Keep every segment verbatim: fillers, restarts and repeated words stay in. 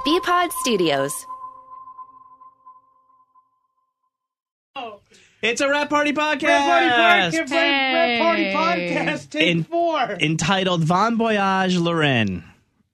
B-Pod Studios. It's a Rap Party Podcast. Rap Party Podcast. Hey. Rap Party Podcast. Take In- four. Entitled Bon Voyage Lorraine.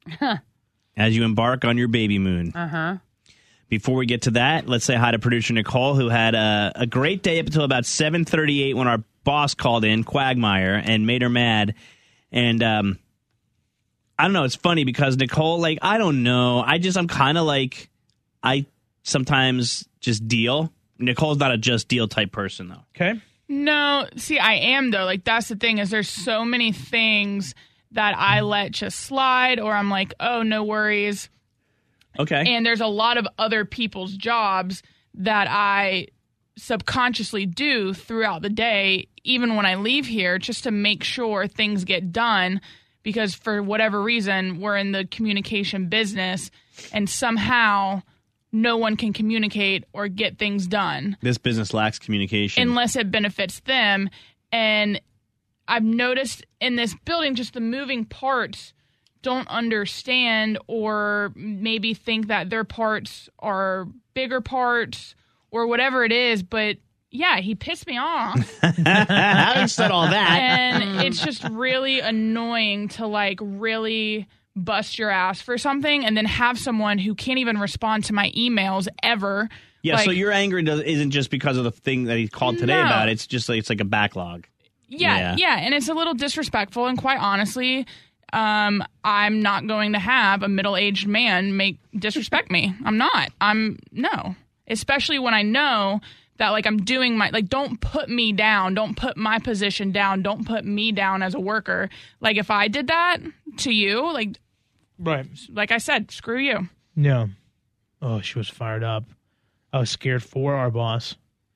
As you embark on your baby moon. Uh-huh. Before we get to that, let's say hi to producer Nicole, who had a, a great day up until about seven thirty-eight when our boss called in, Quagmire, and made her mad. And um, I don't know, it's funny because Nicole, like, I don't know. I just, I'm kind of like, I sometimes just deal. Nicole's not a just deal type person, though. Okay. No, see, I am, though. Like, that's the thing is there's so many things that I let just slide or I'm like, oh, no worries. Okay. And there's a lot of other people's jobs that I subconsciously do throughout the day, even when I leave here, just to make sure things get done. Because for whatever reason, we're in the communication business and somehow no one can communicate or get things done. This business lacks communication. Unless it benefits them. And I've noticed in this building, just the moving parts don't understand or maybe think that their parts are bigger parts or whatever it is. But yeah, he pissed me off. Having said all that. And it's just really annoying to like really bust your ass for something and then have someone who can't even respond to my emails ever. Yeah, like, so your anger does, isn't just because of the thing that he called today No. about. It's just like it's like a backlog. Yeah, Yeah. yeah, and it's a little disrespectful. And quite honestly, um, I'm not going to have a middle-aged man make disrespect me. I'm not. I'm no. Especially when I know that like I'm doing my like. Don't put me down. Don't put my position down. Don't put me down as a worker. Like if I did that to you, like, Right. like I said, screw you. Yeah. Oh, she was fired up. I was scared for our boss.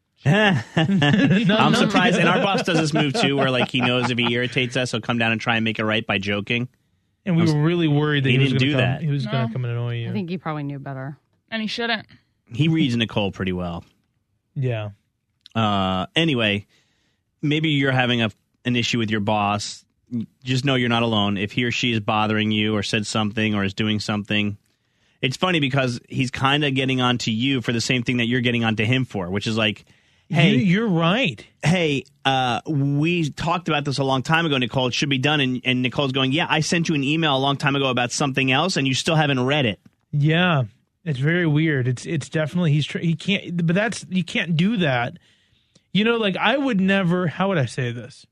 I'm surprised. And our boss does this move too, where like he knows if he irritates us, he'll come down and try and make it right by joking. And we were really worried that He he, was didn't gonna do come, that. He was going No. to come and annoy you. I think he probably knew better. And he shouldn't. He reads Nicole pretty well. Yeah. Uh, anyway, maybe you're having a an issue with your boss. Just know you're not alone. If he or she is bothering you or said something or is doing something, it's funny because he's kind of getting onto you for the same thing that you're getting onto him for, which is like, hey, You, you're right. hey, uh, we talked about this a long time ago, Nicole. It should be done. And, and Nicole's going, yeah, I sent you an email a long time ago about something else, and you still haven't read it. Yeah. It's very weird. It's it's definitely he's tr- he can't. But that's you can't do that. You know, like I would never. How would I say this?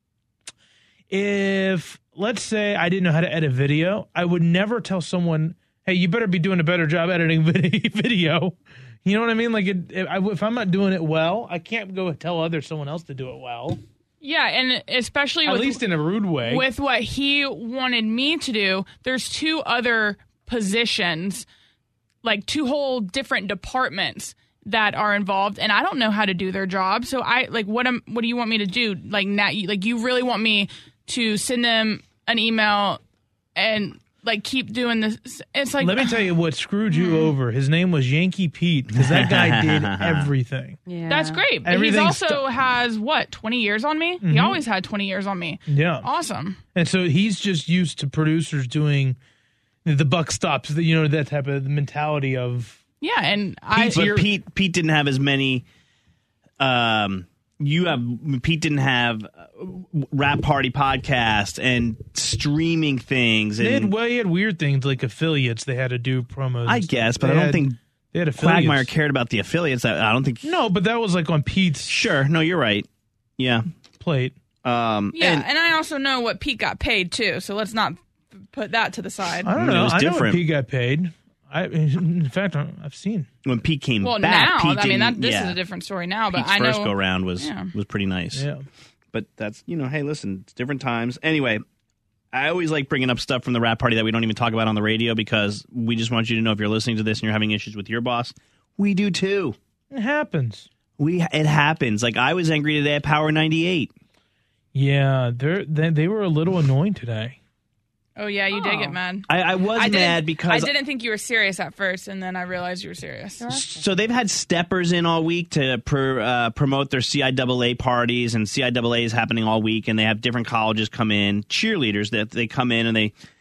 If let's say I didn't know how to edit video, I would never tell someone, "Hey, you better be doing a better job editing video." You know what I mean? Like, it, if, I, if I'm not doing it well, I can't go tell other someone else to do it well. Yeah, and especially At with, least in a rude way. with what he wanted me to do, there's two other positions, like two whole different departments that are involved, and I don't know how to do their job. So I like, what am what do you want me to do? Like, now, like you really want me to send them an email and like keep doing this? It's like, Let me tell you what screwed you over. His name was Yankee Pete because that guy did everything. Yeah. that's great. But he's Everything also sto- has what twenty years on me. He always had twenty years on me. Yeah. Awesome. And so he's just used to producers doing the buck stops, you know, that type of mentality of. Yeah, and I But Pete Pete didn't have as many. Um, you have Pete didn't have uh, Rap Party podcast and streaming things. And They had, well, he had weird things like affiliates they had to do promos. I and guess, stuff. but They I don't had- think they had affiliates. Quagmire cared about the affiliates. I, I don't think. No, but that was like on Pete's Sure, no, you're right. Yeah. plate. Um, yeah, and and I also know what Pete got paid too. So let's not put that to the side. I don't It know. was I know what different. Pete got paid. I, in fact, I've seen. when Pete came Well, back, now Pete I mean that didn't- this yeah. is a different story now, but Pete's I know first go round was yeah. was pretty nice. Yeah. But that's, you know, hey, listen, it's different times. Anyway, I always like bringing up stuff from the Rap Party that we don't even talk about on the radio because we just want you to know if you're listening to this and you're having issues with your boss, we do too. It happens. We it happens. Like I was angry today at Power ninety-eight. Yeah, they're, they they were a little annoying today. Oh yeah, you did Oh. get mad. I, I was I didn't- mad because I didn't think you were serious at first, and then I realized you were serious. so they've had steppers in all week to pr- uh, promote their C I A A parties, and C I A A is happening all week, and they have different colleges come in, cheerleaders that they come in and they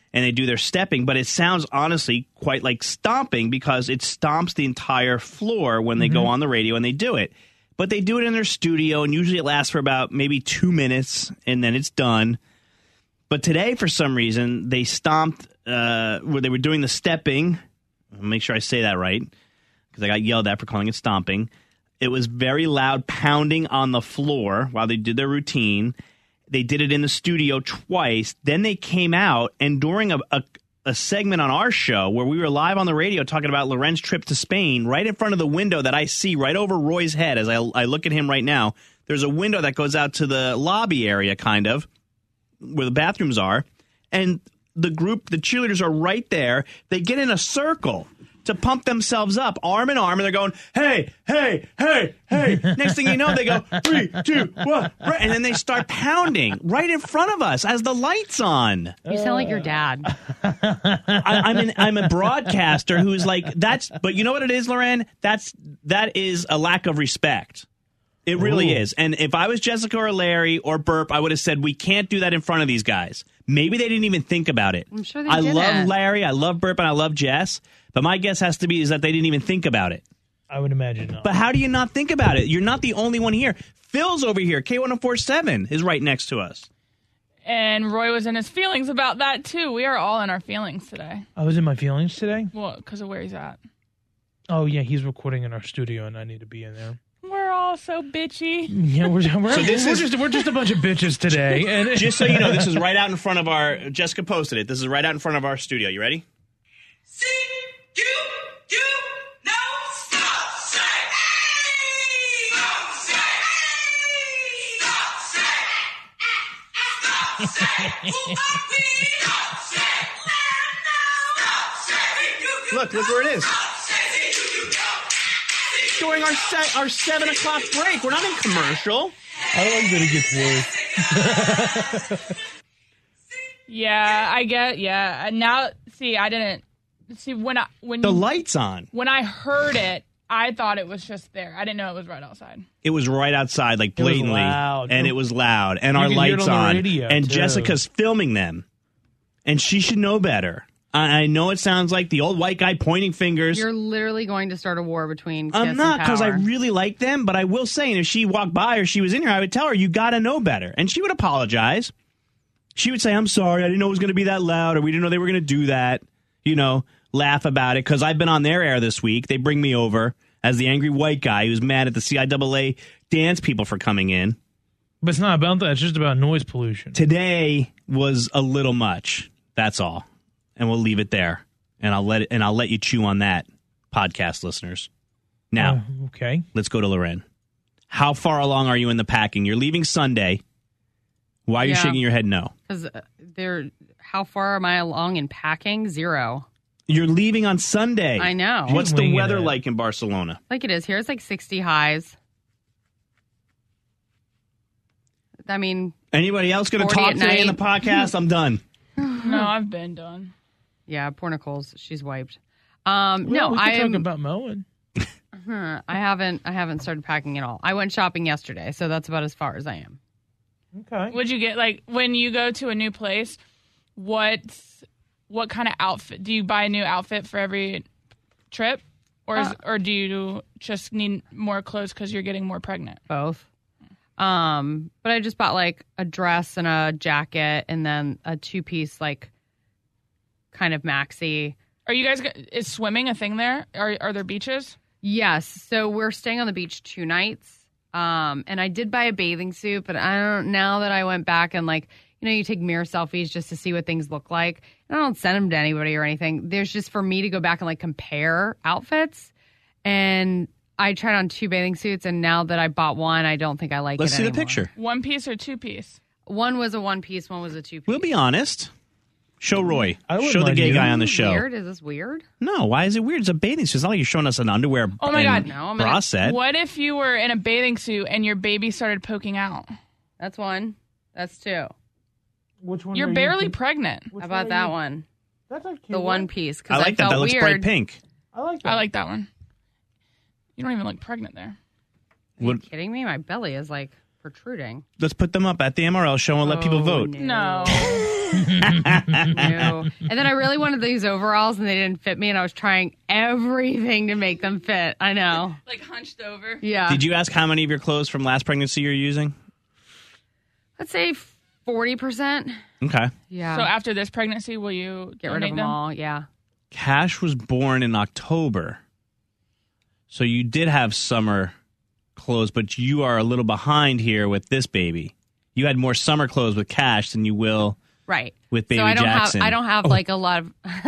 and they do their stepping, but it sounds honestly quite like stomping because it stomps the entire floor when they mm-hmm. go on the radio and they do it. But they do it in their studio, and usually it lasts for about maybe two minutes, and then it's done. But today, for some reason, they stomped uh, where they were doing the stepping. I'll make sure I say that right, because I got yelled at for calling it stomping. It was very loud pounding on the floor while they did their routine. They did it in the studio twice. Then they came out, and during a, a, a segment on our show where we were live on the radio talking about Loren's trip to Spain, right in front of the window that I see right over Roy's head as I, I look at him right now, there's a window that goes out to the lobby area, kind of, where the bathrooms are. And the group, the cheerleaders are right there. They get in a circle to pump themselves up, arm in arm, and they're going, hey, hey, hey, hey. Next thing you know, they go, three, two, one, right. And then they start pounding right in front of us as the light's on. You sound like your dad. I, I'm, an, I'm a broadcaster who's like, that's, but you know what it is, Loren? That's, that is a lack of respect. It really Ooh. is. And if I was Jessica or Larry or Burp, I would have said, we can't do that in front of these guys. Maybe they didn't even think about it. I'm sure they I didn't. love Larry, I love Burp, and I love Jess. But my guess has to be is that they didn't even think about it. I would imagine not. But how do you not think about it? You're not the only one here. Phil's over here. K one oh four point seven is right next to us. And Roy was in his feelings about that, too. We are all in our feelings today. I was in my feelings today? Well, because of where he's at. Oh, yeah, he's recording in our studio, and I need to be in there. We're all so bitchy. Yeah, we're, we're, so this we're, is, just, we're just a bunch of bitches today. And just so you know, this is right out in front of our... Jessica posted it. This is right out in front of our studio. You ready? See, you, you, no, stop, say, hey! Stop, say, hey! Stop, say, stop, say, who are we? Stop, say, let know. Stop, say, you, you, Look, look where it is. Stop, say, you, you, know. During our se- our seven o'clock break. We're not in commercial. I like that it gets worse. Yeah, I get, yeah. Now, see, I didn't, see, when I, when The you, light's on. when I heard it, I thought it was just there. I didn't know it was right outside. It was right outside, like blatantly. It was loud. And it was loud. And You our can hear it light's on the on. radio, And too. Jessica's filming them. And she should know better. I, I know it sounds like the old white guy pointing fingers. You're literally going to start a war between Kiss I'm not, because because I really like them, but I will say, and if she walked by or she was in here, I would tell her, you got to know better. And she would apologize. She would say, I'm sorry, I didn't know it was going to be that loud, or we didn't know they were going to do that. You know, laugh about it, because I've been on their air this week. They bring me over as the angry white guy who's mad at the C I A A dance people for coming in. But it's not about that. It's just about noise pollution. Today was a little much. That's all. And we'll leave it there. And I'll let it, and I'll let you chew on that, podcast listeners. Now, Uh, okay. let's go to Loren. How far along are you in the packing? You're leaving Sunday. Why are you Yeah. shaking your head no? Because they're, how far am I along in packing? Zero. You're leaving on Sunday. I know. What's the Winging weather it. like in Barcelona? Like it is here. It's like sixty highs. I mean, Anybody else going to forty talk at today in the night. podcast? I'm done. No, I've been done. yeah, poor Nicole's. She's wiped. Um, Well, no, we I can am. talk about mowing. Huh, I haven't. I haven't started packing at all. I went shopping yesterday, so that's about as far as I am. Okay. Would you get, like, when you go to a new place, what's, what kind of outfit? Do you buy a new outfit for every trip? Or is, Uh, or do you just need more clothes because you're getting more pregnant? Both. Um, but I just bought like a dress and a jacket, and then a two-piece like kind of maxi. Are you guys, g- is swimming a thing there? Are, are there beaches? Yes. So we're staying on the beach two nights. Um, and I did buy a bathing suit, but I don't, now that I went back and like, you know, you take mirror selfies just to see what things look like. And I don't send them to anybody or anything. There's just for me to go back and like compare outfits. And I tried on two bathing suits, and now that I bought one, I don't think I like Let's it see the anymore. picture. One piece or two piece? One was a one piece, one was a two piece. We'll be honest. Show Roy. I wouldn't Show the mind gay you. guy on the show. Weird? Is this weird? No, why is it weird? It's a bathing suit. It's not like you're showing us an underwear Oh my and God. No, I'm bra gonna- set. What if you were in a bathing suit and your baby started poking out? That's one. That's two. Which one? You're are you barely thinking? pregnant. Which How about are that you- one? That's a cute The one piece. I Because like I that. felt That looks weird. bright pink. I like that. I like that one. You don't even look pregnant there. Are you What- kidding me? My belly is like protruding. Let's put them up at the M R L show and let people Oh, vote. No. No. And then I really wanted these overalls, and they didn't fit me, and I was trying everything to make them fit. I know. Like hunched over. Yeah. Did you ask how many of your clothes from last pregnancy you're using? Let's say forty percent. Okay. Yeah. So after this pregnancy, will you Get rid of donate them all. Yeah. Cash was born in October. So you did have summer clothes, but you are a little behind here with this baby. You had more summer clothes with Cash than you will Right. with baby so I don't Jackson. have I don't have like a lot of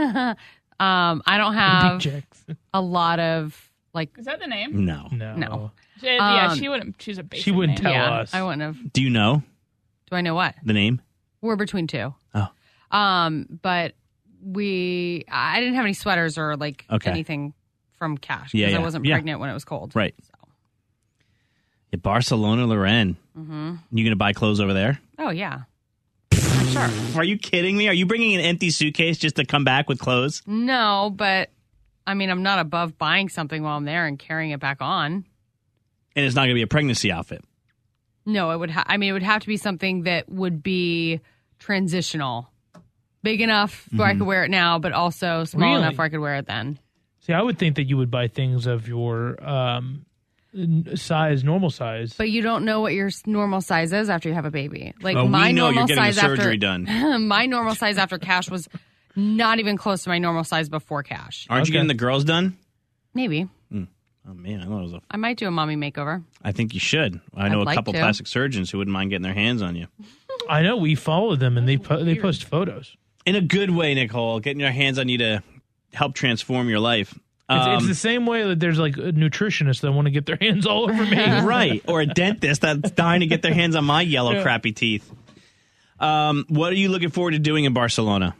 um I don't Big have Jackson. a lot of like Is that the name? No. No. No. Yeah, Um, she wouldn't choose a basic She wouldn't name. tell yeah, us. I wouldn't have. Do you know Do I know what? the name? We're between two. Oh. Um, but we I didn't have any sweaters or like Okay. anything from Cash because Yeah, yeah. I wasn't Yeah. pregnant when it was cold. Right. So. Yeah, Barcelona, Loren. Mm-hmm. You going to buy clothes over there? Oh yeah. Sure. Are you kidding me? Are you bringing an empty suitcase just to come back with clothes? No, but I mean I'm not above buying something while I'm there and carrying it back on. And it's not going to be a pregnancy outfit. No, it would. Ha- I mean, it would have to be something that would be transitional, big enough where I could wear it now, but also small Really? enough where I could wear it then. See, I would think that you would buy things of your um, n- size, normal size. But you don't know what your s- normal size is after you have a baby. Like Oh, we my know normal you're getting the size surgery after done. my normal size after Cash was not even close to my normal size before Cash. Aren't you Okay. getting the girls done? Maybe Oh, man. I thought it was a... I might do a mommy makeover. I think you should. I know I'd a like couple to. plastic surgeons who wouldn't mind getting their hands on you. I know we follow them and they po- they post photos. In a good way, Nicole. Getting your hands on you to help transform your life. It's, Um, it's the same way that there's like nutritionists that want to get their hands all over me. right. Or a dentist that's dying to get their hands on my yellow, Yeah. crappy teeth. Um, what are you looking forward to doing in Barcelona?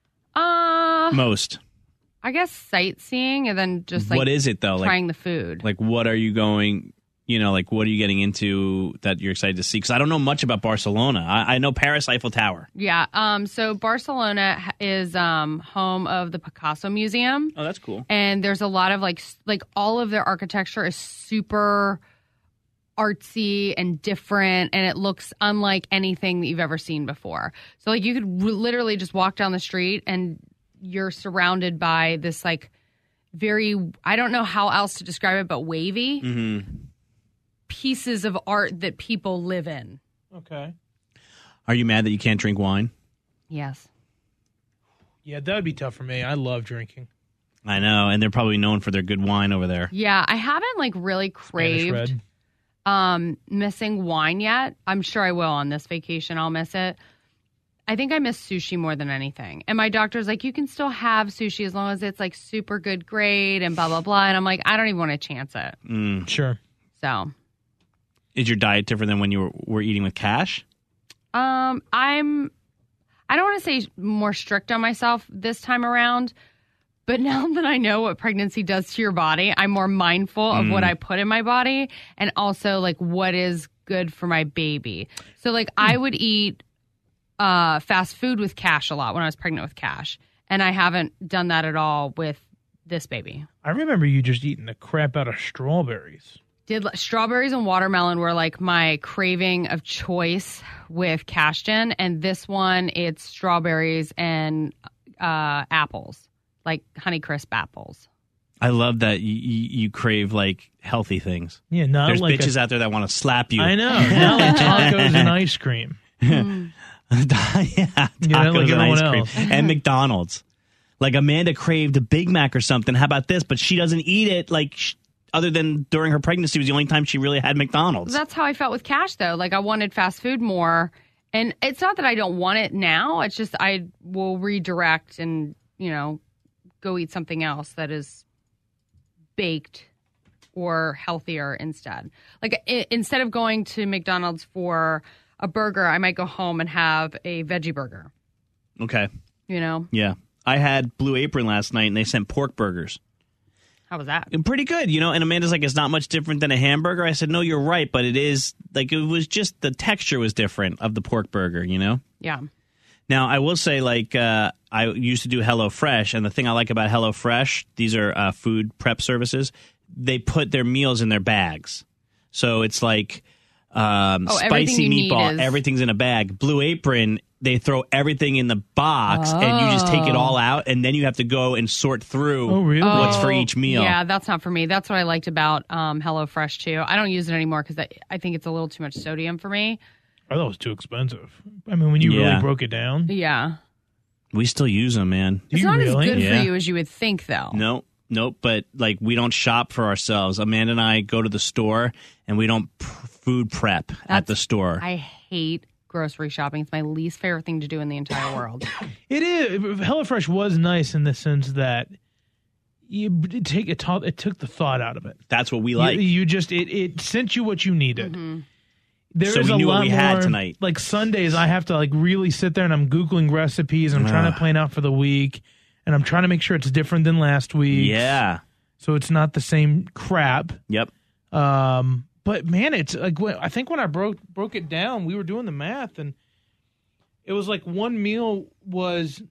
Uh, Most. I guess sightseeing and then just like what is it, though? Like, trying the food. like, what are you going, you know, like, what are you getting into that you're excited to see? Because I don't know much about Barcelona. I, I know Paris Eiffel Tower. Yeah. Um. So Barcelona ha- is um home of the Picasso Museum. Oh, that's cool. And there's a lot of like s- like all of their architecture is super artsy and different, and it looks unlike anything that you've ever seen before. So like you could r- literally just walk down the street and you're surrounded by this like very, I don't know how else to describe it, but wavy Mm-hmm. pieces of art that people live in. Okay. Are you mad that you can't drink wine? Yes. Yeah, that would be tough for me. I love drinking. I know, and they're probably known for their good wine over there. Yeah, I haven't like really Spanish craved red. um missing wine yet. I'm sure I will on this vacation. I'll miss it. I think I miss sushi more than anything. And my doctor's like, you can still have sushi as long as it's like super good grade and blah blah blah. And I'm like, I don't even want to chance it. Mm. Sure. So Is your diet different than when you were, were eating with Cash? um I'm I don't want to say more strict on myself this time around, but now that I know what pregnancy does to your body, I'm more mindful of what I put in my body and also like what is good for my baby. So like I would eat uh, fast food with Cash a lot when I was pregnant with Cash, and I haven't done that at all with this baby. I remember you just eating the crap out of strawberries. Did strawberries and watermelon were like my craving of choice with Cashton, and this one it's strawberries and uh, apples, like Honeycrisp apples. I love that you, you, you crave like healthy things. Yeah, not There's like bitches a, out there that want to slap you. I know. Not like tacos and ice cream. yeah, tacos know, like and ice everyone cream else. and McDonald's. Like Amanda craved a Big Mac or something. How about this? But she doesn't eat it. Like sh- other than during her pregnancy was the only time she really had McDonald's. That's how I felt with Cash, though. Like I wanted fast food more, and it's not that I don't want it now. It's just I will redirect and you know go eat something else that is baked or healthier instead. Like I- instead of going to McDonald's for a burger, I might go home and have a veggie burger. Okay. You know, Yeah. I had Blue Apron last night and they sent pork burgers. how was that? Pretty good, you know. And Amanda's like, it's not much different than a hamburger. I said, no, you're right, but it is like it was just the texture was different of the pork burger, you know. Yeah. Now I will say, like, uh, I used to do HelloFresh, and the thing I like about HelloFresh, these are uh, food prep services. They put their meals in their bags, so it's like um, Oh, everything spicy you need meatball. is- Everything's in a bag. Blue Apron they throw everything in the box and you just take it all out, and then you have to go and sort through Oh, really? what's for Oh, each meal. Yeah, that's not for me. That's what I liked about um, HelloFresh too. I don't use it anymore because I, I think it's a little too much sodium for me. I thought it was too expensive. I mean, when you Yeah. really broke it down. Yeah, We still use them, man. Do it's you not really? as good Yeah. for you as you would think, though. No, nope. But like, we don't shop for ourselves. Amanda and I go to the store, and we don't p- food prep at That's- the store. I hate grocery shopping. It's my least favorite thing to do in the entire world. It is. HelloFresh was nice in the sense that you it take it, taught, it took the thought out of it. That's what we like. You, you just it, it sent you what you needed. Mm-hmm. There So is we a knew what lot we had more- tonight. Like Sundays, I have to like really sit there and I'm googling recipes. I'm trying to Ugh. plan out for the week, and I'm trying to make sure it's different than last week. yeah. so it's not the same crap. Yep. Um, but man, it's like when, I think when I broke broke it down, we were doing the math, and it was like one meal was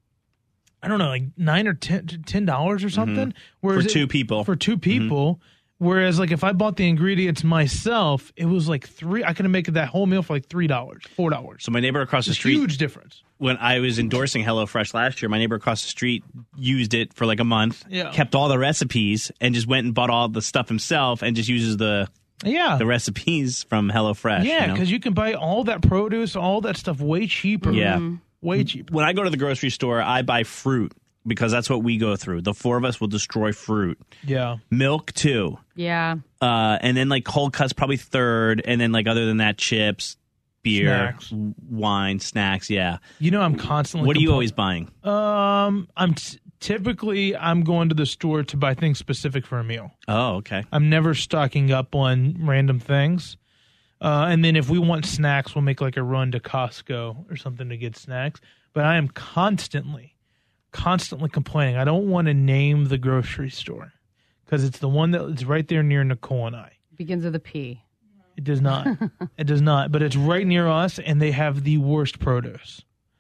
I don't know, like nine or ten ten dollars or something. For Whereas two it- people. For two people. Whereas like if I bought the ingredients myself, it was like three. I could make that whole meal for like three dollars, four dollars. So my neighbor across the It's a street, huge difference. when I was endorsing HelloFresh last year, my neighbor across the street used it for like a month, Yeah. kept all the recipes, and just went and bought all the stuff himself, and just uses the Yeah. the recipes from HelloFresh. Yeah, you know? because you can buy all that produce, all that stuff way cheaper. Yeah. Way cheaper. when I go to the grocery store, I buy fruit because that's what we go through. The four of us will destroy fruit. Yeah. Milk too. Yeah. Uh, and then like cold cuts probably third, and then like other than that, chips, beer, Snacks. w- wine, snacks. Yeah. You know, I'm constantly. What are you compl- always buying? Um, I'm t- typically I'm going to the store to buy things specific for a meal. Oh, okay. I'm never stocking up on random things. Uh, and then if we want snacks, we'll make like a run to Costco or something to get snacks. But I am constantly, constantly complaining. I don't want to name the grocery store because it's the one that is right there near Nicole and I. Begins with a P. It does not. It does not. But it's right near us, and they have the worst produce.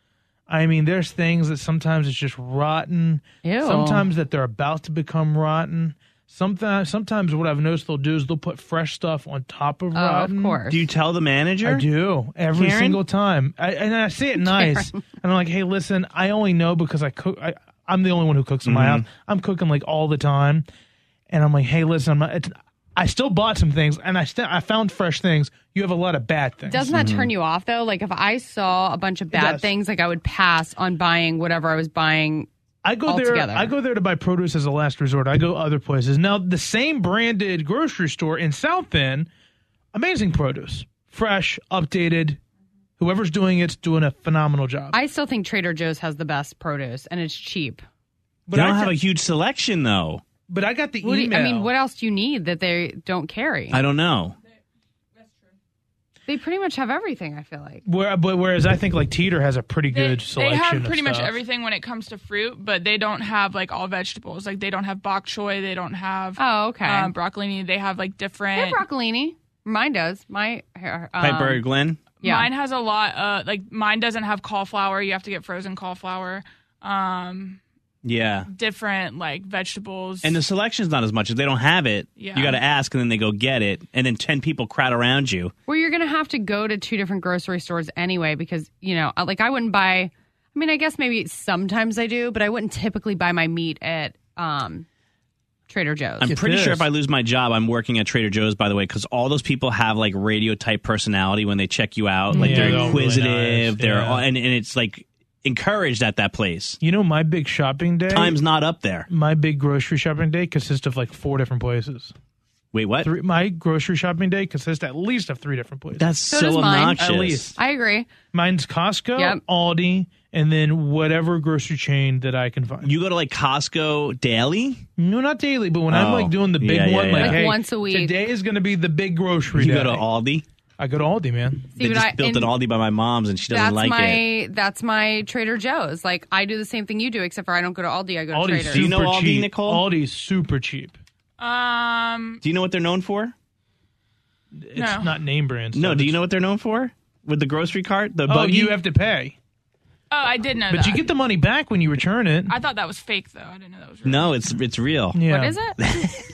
I mean, there's things that sometimes it's just rotten. Ew. Sometimes that they're about to become rotten. Sometimes, sometimes what I've noticed they'll do is they'll put fresh stuff on top of Oh, rotten. of course. Do you tell the manager? I do every Karen? single time, I, and I say it nice. And I'm like, "Hey, listen, I only know because I cook. I, I'm the only one who cooks in my Mm-hmm. house. I'm cooking like all the time." And I'm like, "Hey, listen, I'm not, it's, I still bought some things, and I still I found fresh things. You have a lot of bad things. Doesn't that turn you off though? Like if I saw a bunch of bad does. things, like I would pass on buying whatever I was buying. I go there. altogether. I go there to buy produce as a last resort. I go other places. Now, the same branded grocery store in South Bend, amazing produce, fresh, updated. Whoever's doing it's doing a phenomenal job. I still think Trader Joe's has the best produce and it's cheap. but They don't I, have a huge selection though. but I got the What do you- email. I mean, what else do you need that they don't carry? I don't know. They pretty much have everything, I feel like. Where, but whereas I think like Teeter has a pretty They, good they selection. have of pretty much stuff. everything when it comes to fruit, but they don't have like all vegetables. Like they don't have bok choy, they don't have Oh, okay. um, broccolini. They have like They different. have broccolini. Mine does. My hair. Um, Piper Glen. Yeah. Mine has a lot. Uh, like mine doesn't have cauliflower. You have to get frozen cauliflower. Um, Yeah. different like vegetables. And the selection's not as much. If they don't have it, Yeah. you got to ask, and then they go get it, and then ten people crowd around you. Well, you're going to have to go to two different grocery stores anyway because, you know, like I wouldn't buy, I mean, I guess maybe sometimes I do, but I wouldn't typically buy my meat at um, Trader Joe's. I'm It pretty sure is. if I lose my job, I'm working at Trader Joe's, by the way, because all those people have like radio type personality when they check you out. Like Yeah, they're they're all really inquisitive. nice, They're yeah. all, and, and it's like encouraged at that place. You know, my big shopping day. Time's not up there. My big grocery shopping day consists of like four different places. Wait, what? Three, my grocery shopping day consists at least of three different places. That's So so, does mine. obnoxious. At least. I agree. Mine's Costco, Yep. Aldi, and then whatever grocery chain that I can find. You go to like Costco daily? No, not daily, but when I'm Oh. like doing the big Yeah, yeah, one, yeah. like, Like hey, once a week. today is going to be the big grocery You day. go to Aldi? I go to Aldi, man. See, They but just I- built an and Aldi by my mom's, and she doesn't That's like my it. that's my Trader Joe's. Like I do the same thing you do, except for I don't go to Aldi. I go to Aldi's Trader. super Do you know Aldi, cheap. Nicole? Aldi's super cheap. um, Do you know what they're known for? It's No. not name brand stuff. No, do you It's- know what they're known for? With the grocery cart? The Oh, buggy? you have to pay. oh, I did know But that. you get the money back when you return it. I thought that was fake though. I didn't know that was real. No, it's it's real. Yeah. What is it?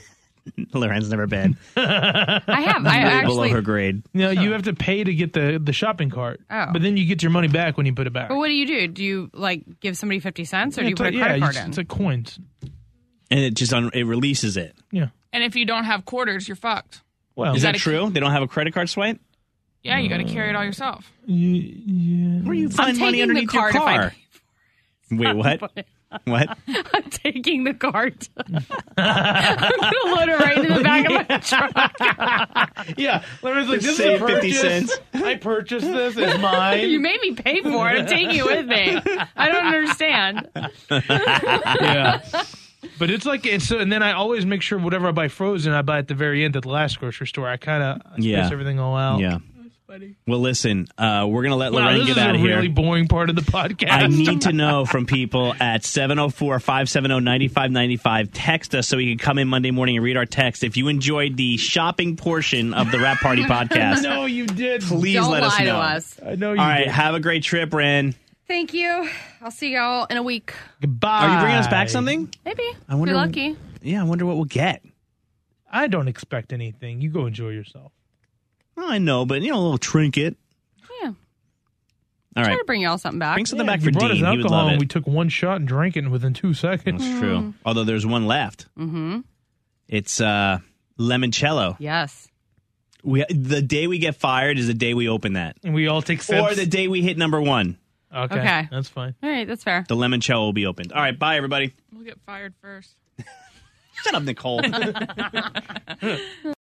Loren's never been. I have. I Way below actually. her grade. You know, you have to pay to get the, the shopping cart. Oh. But then you get your money back when you put it back. But what do you do? Do you like give somebody fifty cents, or do you it's put a like, credit yeah, card it's, in? it's like coins. And it just un- it releases it. Yeah. And if you don't have quarters, you're fucked. Well, Is that gotta true? They don't have a credit card swipe? Yeah, you got to carry it all yourself. y- yeah. Where do you find money taking the underneath your card if I car? Wait, what? What? I'm taking the card. I'm gonna load it right into the back of my truck. Yeah. Loren's like, this Save is a fifty purchase. cents. I purchased this. It's mine. You made me pay for it. I'm taking it with me. I don't understand. Yeah. But it's like, it's so, and then I always make sure whatever I buy frozen, I buy at the very end at the last grocery store. I kind of space Yeah. everything all out. Yeah. Well, listen, uh, we're going to let Wow, Lorraine this get is out a of here. really boring part of the podcast. I need to know from people at seven oh four, five seven oh, nine five nine five. Text us so we can come in Monday morning and read our text. If you enjoyed the shopping portion of the Rap Party podcast, No, you did. please Don't let us lie know. to us. I know you All right, did. have a great trip, Ren. Thank you. I'll see y'all in a week. Goodbye. Are you bringing us back something? Maybe. I wonder- Be lucky. Yeah, I wonder what we'll get. I don't expect anything. You go enjoy yourself. Well, I know, but, you know, a little trinket. Yeah. All Try right. to bring y'all something back. Bring something Yeah, back you for brought us Dean. He would alcohol love and it. we took one shot and drank it within two seconds. That's true. Although there's one left. Mm-hmm. It's uh, limoncello. Yes. We the day we get fired is the day we open that, And we all take sips. or the day we hit number one. okay. Okay. That's fine. All right. That's fair. The limoncello will be opened. All right, bye everybody. We'll get fired first. Shut up, Nicole.